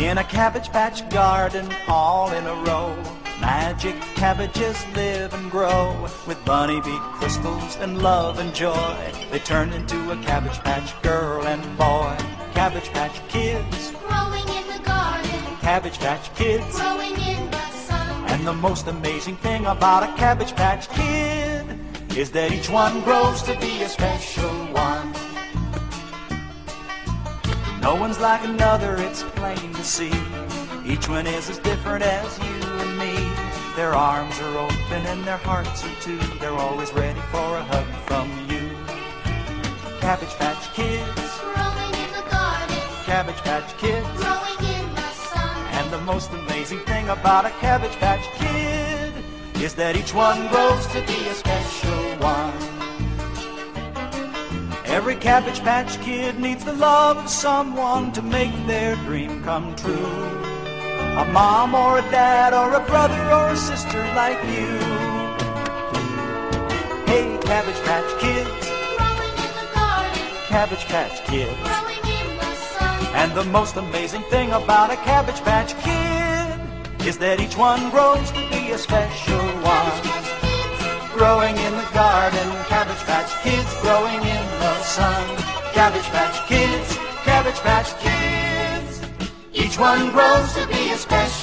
In a Cabbage Patch garden, all in a row, magic cabbages live and grow. With bunny bee crystals and love and joy, they turn into a Cabbage Patch girl and boy. Cabbage Patch Kids, growing in the garden. Cabbage Patch Kids, Growing in the sun. and the most amazing thing about a Cabbage Patch Kid is that each one grows to be a special one. No one's like another, it's plain to see. Each one is as different as you and me. Their arms are open and their hearts are too. They're always ready for a hug from you. Cabbage Patch Kids, Growing in the garden. Cabbage Patch Kids, Growing in the sun. and the most amazing thing about a Cabbage Patch Kid is that each one grows to be a special one. Every Cabbage Patch Kid needs the love of someone to make their dream come true. A mom or a dad or a brother or a sister like you. Hey, Cabbage Patch Kids, Growing in the garden. Cabbage Patch Kids. Growing in the sun. And the most amazing thing about a Cabbage Patch Kid is that each one grows to be a special one. Cabbage Patch Kids. Growing in the garden, Cabbage Patch Kids, growing in the sun. Cabbage Patch Kids, Cabbage Patch Kids. Each one grows to be a special